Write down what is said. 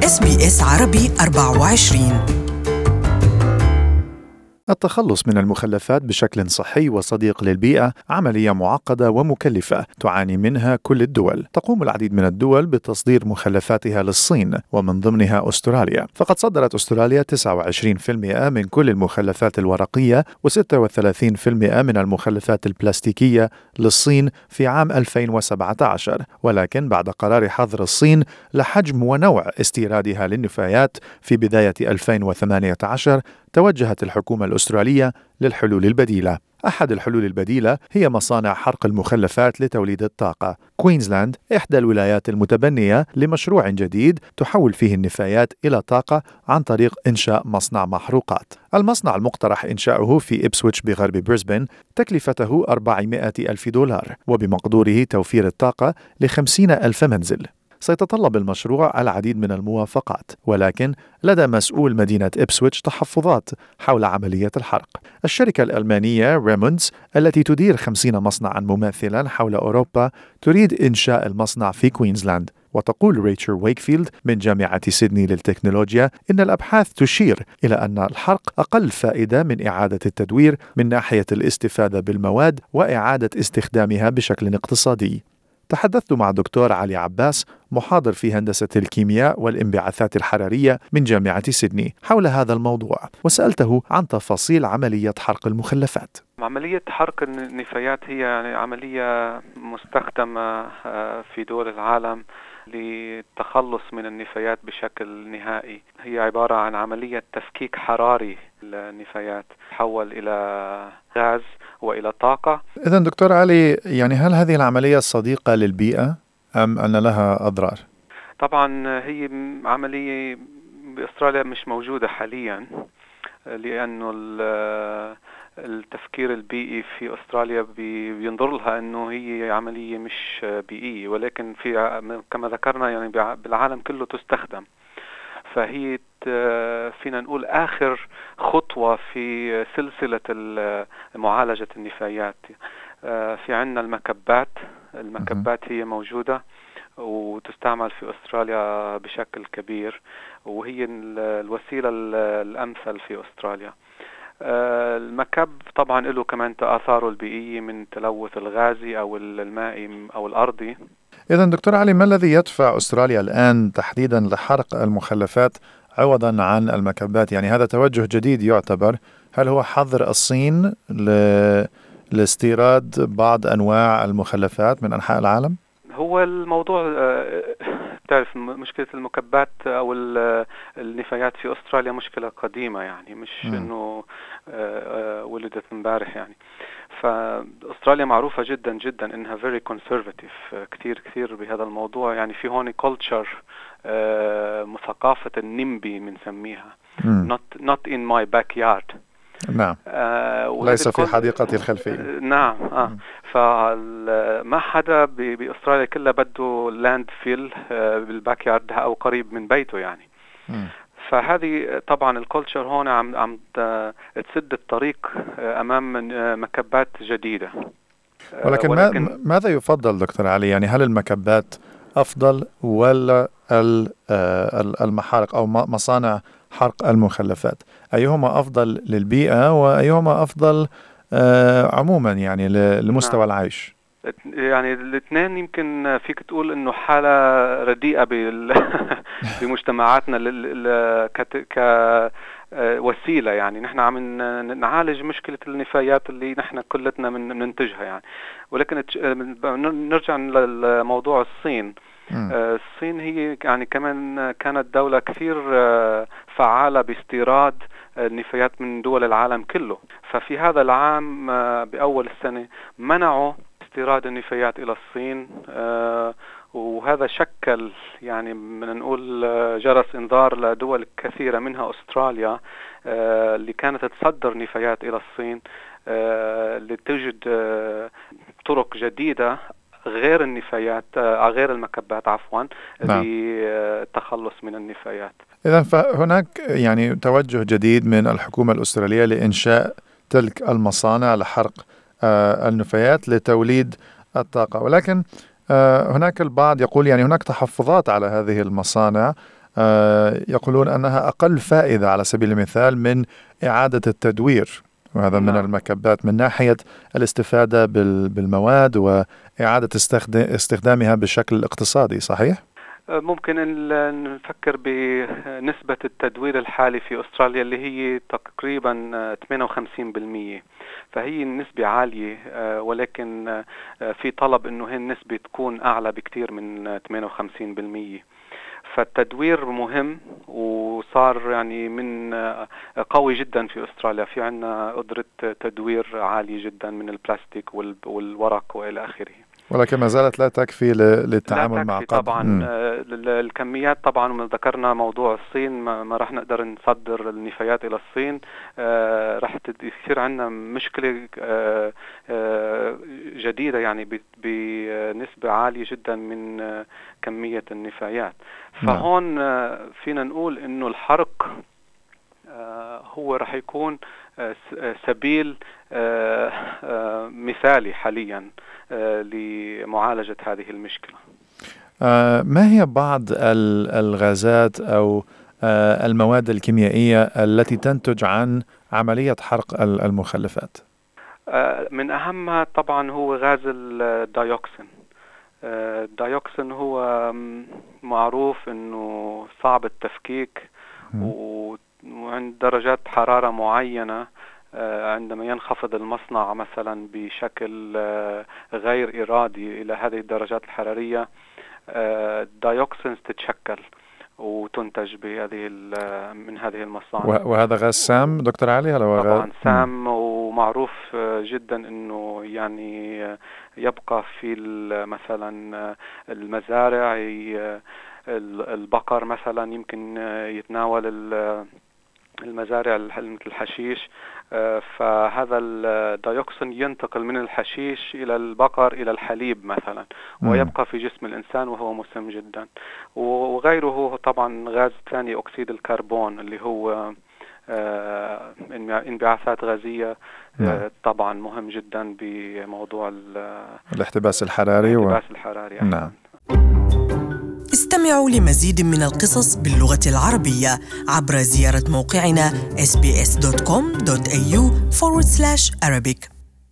SBS عربي 24. التخلص من المخلفات بشكل صحي وصديق للبيئة عملية معقدة ومكلفة تعاني منها كل الدول. تقوم العديد من الدول بتصدير مخلفاتها للصين ومن ضمنها أستراليا، فقد صدرت أستراليا 29% من كل المخلفات الورقية و36% من المخلفات البلاستيكية للصين في عام 2017، ولكن بعد قرار حظر الصين لحجم ونوع استيرادها للنفايات في بداية 2018 توجهت الحكومة الأسترالية للحلول البديلة. أحد الحلول البديلة هي مصانع حرق المخلفات لتوليد الطاقة. كوينزلاند إحدى الولايات المتبنية لمشروع جديد تحول فيه النفايات إلى طاقة عن طريق إنشاء مصنع محروقات. المصنع المقترح إنشاؤه في إبسويتش بغرب بريسبن تكلفته $400,000 وبمقدوره توفير الطاقة ل50,000 منزل. سيتطلب المشروع العديد من الموافقات، ولكن لدى مسؤول مدينة إبسويتش تحفظات حول عملية الحرق. الشركة الألمانية ريموندز التي تدير 50 مصنعا مماثلا حول أوروبا تريد إنشاء المصنع في كوينزلاند. وتقول ريتشل ويكفيلد من جامعة سيدني للتكنولوجيا إن الأبحاث تشير إلى أن الحرق أقل فائدة من إعادة التدوير من ناحية الاستفادة بالمواد وإعادة استخدامها بشكل اقتصادي. تحدثت مع دكتور علي عباس محاضر في هندسة الكيمياء والانبعاثات الحرارية من جامعة سيدني حول هذا الموضوع، وسألته عن تفاصيل عملية حرق المخلفات. عملية حرق النفايات هي يعني عملية مستخدمة في دول العالم للتخلص من النفايات بشكل نهائي. هي عبارة عن عملية تفكيك حراري للنفايات تحول إلى غاز وإلى طاقة. إذن دكتور علي، يعني هل هذه العملية صديقة للبيئة أم أن لها أضرار؟ طبعا هي عملية بأستراليا مش موجودة حاليا، لأنه التفكير البيئي في أستراليا بينظر لها أنه هي عملية مش بيئية، ولكن في كما ذكرنا يعني بالعالم كله تستخدم. فهي فينا نقول آخر خطوة في سلسلة معالجة النفايات. في عنا المكبات هي موجودة وتستعمل في أستراليا بشكل كبير، وهي الوسيلة الأمثل في أستراليا. المكب طبعا له كمان آثاره البيئية من تلوث الغازي أو المائي أو الأرضي. إذن دكتور علي، ما الذي يدفع أستراليا الآن تحديدا لحرق المخلفات عوضا عن المكبات؟ يعني هذا توجه جديد يعتبر. هل هو حظر الصين لاستيراد بعض أنواع المخلفات من أنحاء العالم؟ هو الموضوع تعرف مشكلة المكبات أو النفايات في أستراليا مشكلة قديمة، يعني مش إنه ولدت امبارح يعني. فأستراليا معروفة جدا جدا إنها very conservative كتير بهذا الموضوع. يعني في هون culture ثقافة النيمبي بنسميها not in my backyard. نعم. ليس في حديقتي الخلفية. نعم. فما حدا بأستراليا كلها بده لاند فيل بالباك يارد أو قريب من بيته يعني. فهذه طبعا الكولتشر هون عم تسد الطريق أمام مكبات جديدة. ولكن ماذا يفضل دكتور علي؟ يعني هل المكبات أفضل ولا المحارق أو مصانع حرق المخلفات؟ أيهما أفضل للبيئة وأيهما أفضل عموما يعني لمستوى العيش؟ يعني الاثنين يمكن فيك تقول إنه حالة رديئة بمجتمعاتنا كوسيلة. يعني نحن عم نعالج مشكلة النفايات اللي نحن كلتنا ننتجها يعني. ولكن نرجع لموضوع الصين. الصين هي يعني كمان كانت دولة كثير فعالة باستيراد النفايات من دول العالم كله. ففي هذا العام بأول السنة منعوا استيراد النفايات إلى الصين، وهذا شكل يعني من نقول جرس إنذار لدول كثيرة منها أستراليا اللي كانت تصدر نفايات إلى الصين لتجد طرق جديدة غير النفايات غير المكبات للتخلص من النفايات. إذن فهناك يعني توجه جديد من الحكومة الأسترالية لإنشاء تلك المصانع لحرق النفايات لتوليد الطاقة، ولكن هناك البعض يقول يعني هناك تحفظات على هذه المصانع يقولون أنها أقل فائدة على سبيل المثال من إعادة التدوير، وهذا من المكبات من ناحية الاستفادة بالمواد وإعادة استخدامها بشكل اقتصادي. صحيح؟ ممكن نفكر بنسبة التدوير الحالي في أستراليا اللي هي تقريبا 58%، فهي النسبة عالية، ولكن في طلب إنه هي النسبة تكون أعلى بكتير من 58%. فالتدوير مهم، وصار يعني من قوي جدا في أستراليا. في عنا قدرة تدوير عالية جدا من البلاستيك والورق وإلى آخره، ولكن ما زالت لا تكفي للتعامل لا مع تكفي طبعا. الكميات طبعا، ومن ذكرنا موضوع الصين، ما راح نقدر نصدر النفايات إلى الصين. راح يصير عندنا مشكلة جديدة يعني بنسبة عالية جدا من كمية النفايات. فهون فينا نقول إنه الحرق هو راح يكون سبيل مثالي حاليا لمعالجة هذه المشكلة. ما هي بعض الغازات أو المواد الكيميائية التي تنتج عن عملية حرق المخلفات؟ من أهمها طبعا هو غاز الدايوكسين. الدايوكسين هو معروف أنه صعب التفكيك، وعند درجات حرارة معينة عندما ينخفض المصنع مثلا بشكل غير إرادي إلى هذه الدرجات الحرارية، الدايوكسينز تتشكل وتنتج من هذه المصانع. وهذا غاز سام دكتور علي؟ طبعا سام، ومعروف جدا انه يعني يبقى في مثلا المزارع، البقر مثلا يمكن يتناول المزارع مثل الحشيش، فهذا الدايوكسين ينتقل من الحشيش إلى البقر إلى الحليب مثلا، ويبقى في جسم الإنسان وهو مسم جدا. وغيره طبعا غاز ثاني أكسيد الكربون اللي هو انبعاثات غازية طبعا مهم جدا بموضوع الاحتباس الحراري. نعم. استمعوا لمزيد من القصص باللغة العربية عبر زيارة موقعنا sbs.com.au/Arabic.